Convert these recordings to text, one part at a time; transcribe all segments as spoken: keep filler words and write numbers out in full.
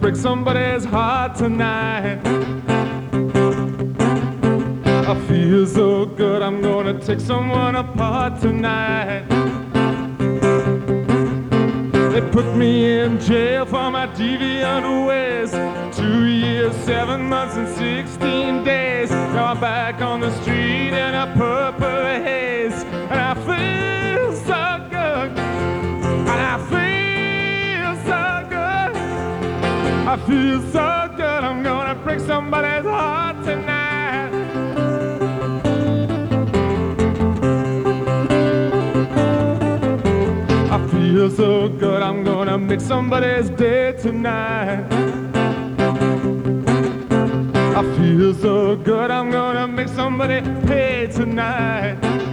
break somebody's heart tonight. I feel so good, I'm gonna take someone apart tonight. They put me in jail for my deviant ways. Two years, seven months, and sixteen days. Now I'm back on the street in a purple haze. And I feel so good. And I feel so good. I feel so good, I'm gonna break somebody's heart tonight. I feel so good, I'm gonna make somebody's day tonight. I feel so good, I'm gonna make somebody pay tonight.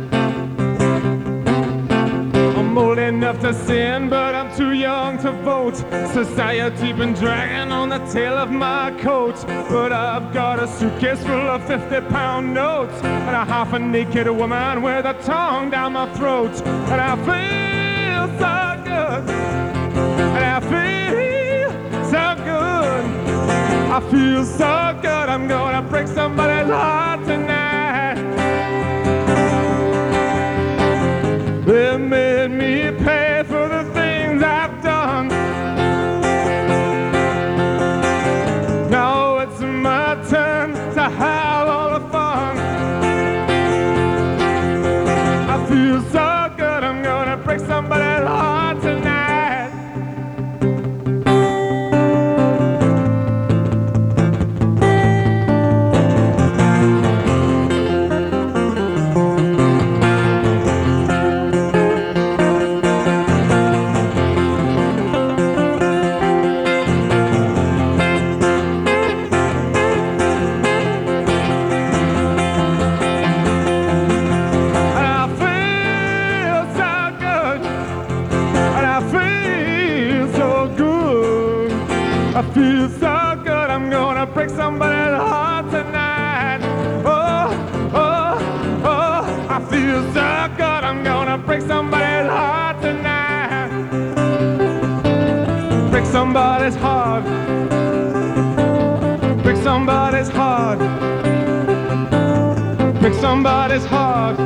I'm old enough to sin, but I'm too young to vote. Society been dragging on the tail of my coat. But I've got a suitcase full of fifty pound notes and a half a naked woman with a tongue down my throat. And I feel so good, and I feel so good. I feel so good, I'm gonna break somebody's heart tonight. They made me pay for the things I've done. Now it's my turn to have all the fun. I feel so good, I'm gonna break somebody's heart tonight. I feel so good, I'm gonna break somebody's heart tonight. Oh, oh, oh, I feel so good, I'm gonna break somebody's heart tonight. Break somebody's heart. Break somebody's heart. Break somebody's heart.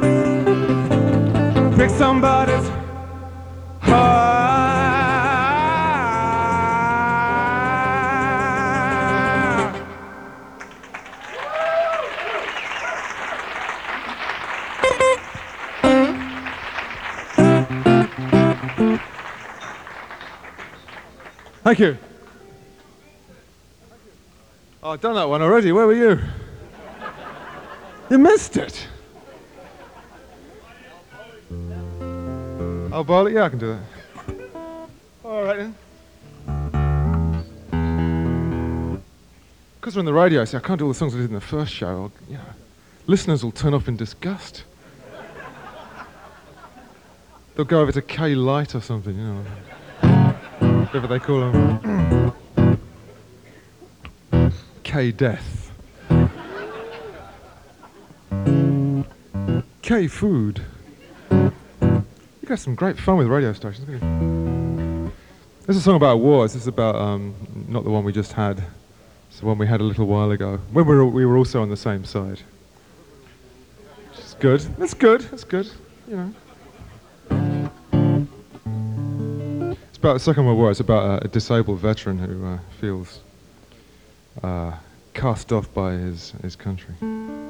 Break somebody's heart. Thank you. Oh, I've done that one already. Where were you? You missed it. Oh, Barley? Yeah, I can do that. All right, then. Because we're on the radio, see, I can't do all the songs I did in the first show. I'll, you know, listeners will turn up in disgust. They'll go over to K Light or something, you know. Whatever they call them. K Death. K Food. You got some great fun with radio stations, haven't you? This is a song about wars. This is about, um, not the one we just had. It's the one we had a little while ago. When we were, we were also on the same side. Which is good. That's good. That's good. You know. It's about the Second World War. It's about a, a disabled veteran who uh, feels uh, cast off by his, his country.